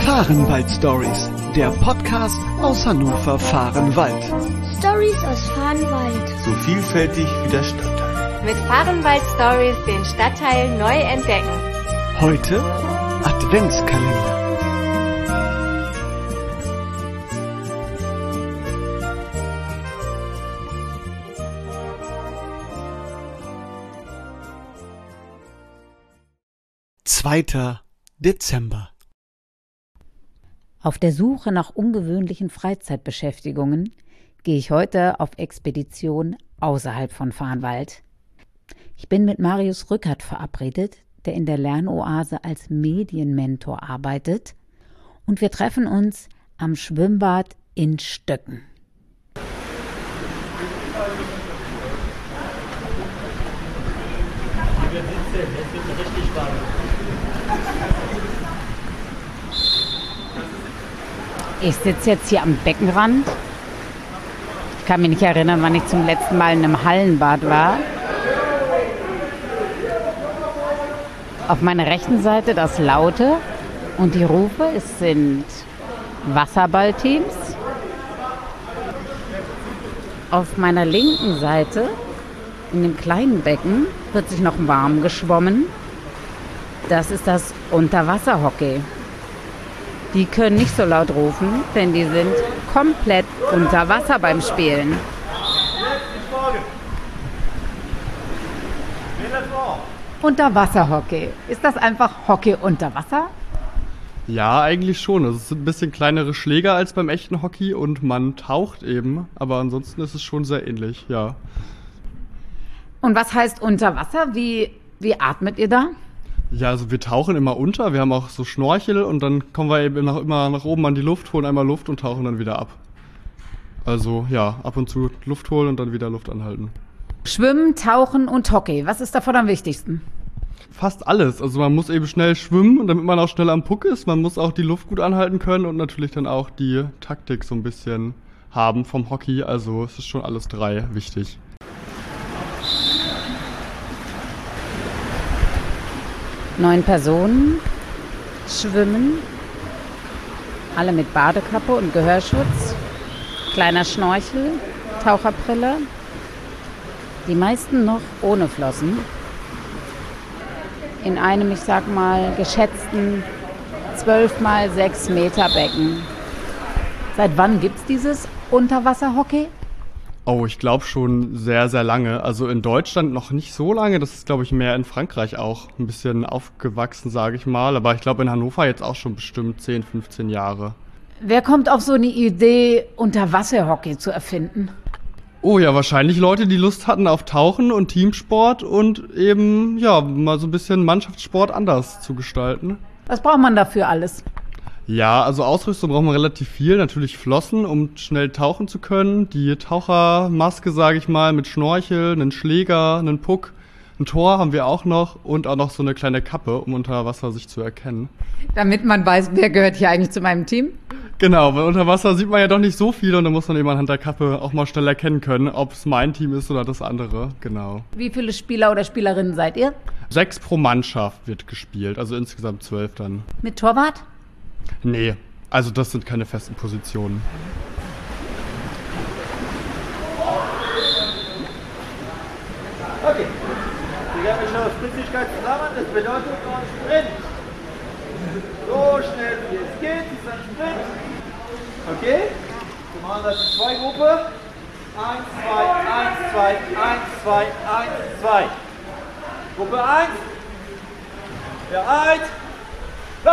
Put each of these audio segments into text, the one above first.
Fahrenwald-Stories, der Podcast aus Hannover-Fahrenwald. Stories aus Fahrenwald. So vielfältig wie der Stadtteil. Mit Fahrenwald-Stories den Stadtteil neu entdecken. Heute Adventskalender. Zweiter Dezember. Auf der Suche nach ungewöhnlichen Freizeitbeschäftigungen gehe ich heute auf Expedition außerhalb von Fahrenwald. Ich bin mit Marius Rückert verabredet, der in der Lernoase als Medienmentor arbeitet, und wir treffen uns am Schwimmbad in Stöcken. Ich sitze jetzt hier am Beckenrand. Ich kann mich nicht erinnern, wann ich zum letzten Mal in einem Hallenbad war. Auf meiner rechten Seite das Laute und die Rufe. Es sind Wasserballteams. Auf meiner linken Seite, in dem kleinen Becken, wird sich noch warm geschwommen. Das ist das Unterwasserhockey. Die können nicht so laut rufen, denn die sind komplett unter Wasser beim Spielen. Unterwasserhockey. Ist das einfach Hockey unter Wasser? Ja, eigentlich schon. Es sind ein bisschen kleinere Schläger als beim echten Hockey und man taucht eben. Aber ansonsten ist es schon sehr ähnlich, ja. Und was heißt unter Wasser? Wie atmet ihr da? Ja, also wir tauchen immer unter, wir haben auch so Schnorchel und dann kommen wir eben immer nach oben an die Luft, holen einmal Luft und tauchen dann wieder ab. Also ja, ab und zu Luft holen und dann wieder Luft anhalten. Schwimmen, Tauchen und Hockey. Was ist davon am wichtigsten? Fast alles. Also man muss eben schnell schwimmen, damit man auch schnell am Puck ist. Man muss auch die Luft gut anhalten können und natürlich dann auch die Taktik so ein bisschen haben vom Hockey. Also es ist schon alles drei wichtig. 9 Personen schwimmen, alle mit Badekappe und Gehörschutz, kleiner Schnorchel, Taucherbrille, die meisten noch ohne Flossen, in einem, ich sag mal, geschätzten 12 mal 6 Meter Becken. Seit wann gibt's dieses Unterwasserhockey? Oh, ich glaube schon sehr, sehr lange. Also in Deutschland noch nicht so lange. Das ist, glaube ich, mehr in Frankreich auch ein bisschen aufgewachsen, sage ich mal. Aber ich glaube in Hannover jetzt auch schon bestimmt 10, 15 Jahre. Wer kommt auf so eine Idee, Unterwasserhockey zu erfinden? Oh ja, wahrscheinlich Leute, die Lust hatten auf Tauchen und Teamsport und eben, ja, mal so ein bisschen Mannschaftssport anders zu gestalten. Was braucht man dafür alles? Ja, also Ausrüstung braucht man relativ viel. Natürlich Flossen, um schnell tauchen zu können. Die Tauchermaske, sage ich mal, mit Schnorchel, einen Schläger, einen Puck, ein Tor haben wir auch noch und auch noch so eine kleine Kappe, um unter Wasser sich zu erkennen. Damit man weiß, wer gehört hier eigentlich zu meinem Team? Genau, weil unter Wasser sieht man ja doch nicht so viel und dann muss man eben anhand der Kappe auch mal schnell erkennen können, ob es mein Team ist oder das andere. Genau. Wie viele Spieler oder Spielerinnen seid ihr? 6 pro Mannschaft wird gespielt, also insgesamt 12 dann. Mit Torwart? Nee, also das sind keine festen Positionen. Okay. Wir gehen schon auf Spritzigkeit zusammen, das bedeutet noch Sprint. So schnell wie es geht, ist ein Sprint. Okay? Wir machen das in 2 Gruppen. 1, 2, 1, 2, 1, 2, 1, 2. Gruppe 1. Bereit. Los!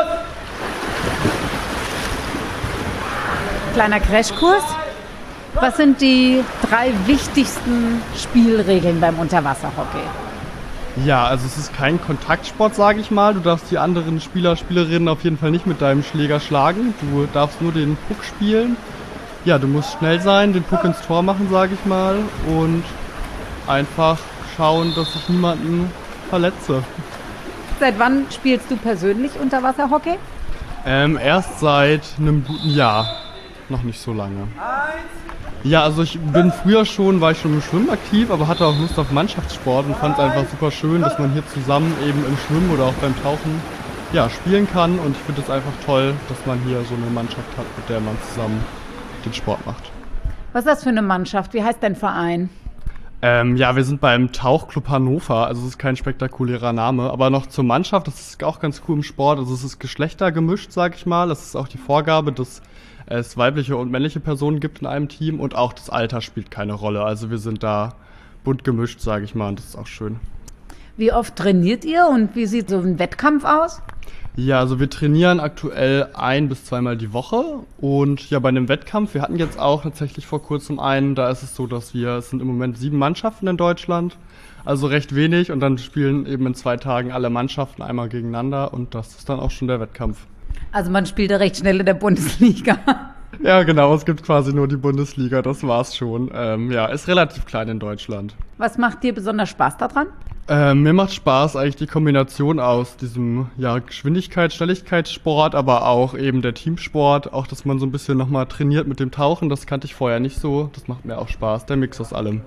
Kleiner Crashkurs. Was sind die 3 wichtigsten Spielregeln beim Unterwasserhockey? Ja, also es ist kein Kontaktsport, sage ich mal. Du darfst die anderen Spieler, Spielerinnen auf jeden Fall nicht mit deinem Schläger schlagen. Du darfst nur den Puck spielen. Ja, du musst schnell sein, den Puck ins Tor machen, sage ich mal. Und einfach schauen, dass ich niemanden verletze. Seit wann spielst du persönlich Unterwasserhockey? Erst seit einem guten Jahr. Noch nicht so lange. Ja, also ich bin war ich schon im Schwimmen aktiv, aber hatte auch Lust auf Mannschaftssport und fand es einfach super schön, dass man hier zusammen eben im Schwimmen oder auch beim Tauchen ja, spielen kann. Und ich finde es einfach toll, dass man hier so eine Mannschaft hat, mit der man zusammen den Sport macht. Was ist das für eine Mannschaft? Wie heißt dein Verein? Ja, wir sind beim Tauchclub Hannover, also es ist kein spektakulärer Name, aber noch zur Mannschaft, das ist auch ganz cool im Sport, also es ist geschlechtergemischt, sag ich mal, das ist auch die Vorgabe, dass es weibliche und männliche Personen gibt in einem Team und auch das Alter spielt keine Rolle, also wir sind da bunt gemischt, sag ich mal, und das ist auch schön. Wie oft trainiert ihr und wie sieht so ein Wettkampf aus? Ja, also wir trainieren aktuell 1- bis 2-mal die Woche und ja, bei einem Wettkampf, wir hatten jetzt auch tatsächlich vor kurzem einen, da ist es so, dass es sind im Moment 7 Mannschaften in Deutschland, also recht wenig und dann spielen eben in 2 Tagen alle Mannschaften einmal gegeneinander und das ist dann auch schon der Wettkampf. Also man spielt ja recht schnell in der Bundesliga. Ja, genau, es gibt quasi nur die Bundesliga, das war's schon. Ja, ist relativ klein in Deutschland. Was macht dir besonders Spaß daran? Mir macht Spaß eigentlich die Kombination aus diesem Geschwindigkeits-Schnelligkeitssport, aber auch eben der Teamsport, auch dass man so ein bisschen nochmal trainiert mit dem Tauchen, das kannte ich vorher nicht so, das macht mir auch Spaß, der Mix aus allem.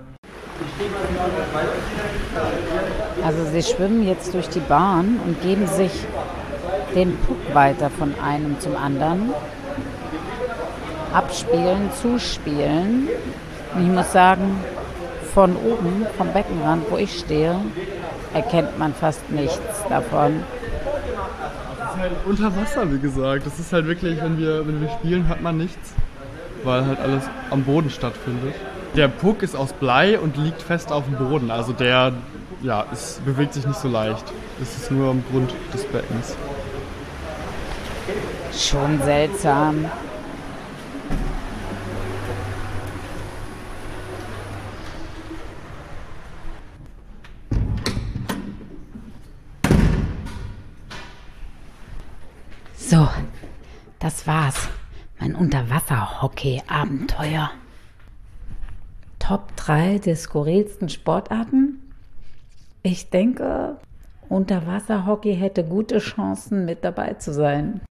Also sie schwimmen jetzt durch die Bahn und geben sich den Puck weiter von einem zum anderen. Abspielen, zuspielen. Und ich muss sagen, von oben, vom Beckenrand, wo ich stehe, erkennt man fast nichts davon. Das ist halt unter Wasser, wie gesagt. Das ist halt wirklich, wenn wir spielen, hört man nichts, weil halt alles am Boden stattfindet. Der Puck ist aus Blei und liegt fest auf dem Boden. Also der bewegt sich nicht so leicht. Es ist nur am Grund des Beckens. Schon seltsam. So, das war's. Mein Unterwasser-Hockey-Abenteuer. Top 3 der skurrilsten Sportarten? Ich denke, Unterwasser-Hockey hätte gute Chancen, mit dabei zu sein.